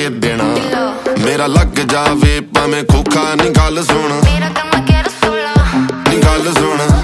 ਦੇ ਦੇਣਾ ਮੇਰਾ ਲੱਗ ਜਾਵੇ ਭਾਵੇਂ ਖੋਖਾ ਨੀ ਗੱਲ ਸੁਣ ਨੀ ਗੱਲ ਸੁਣ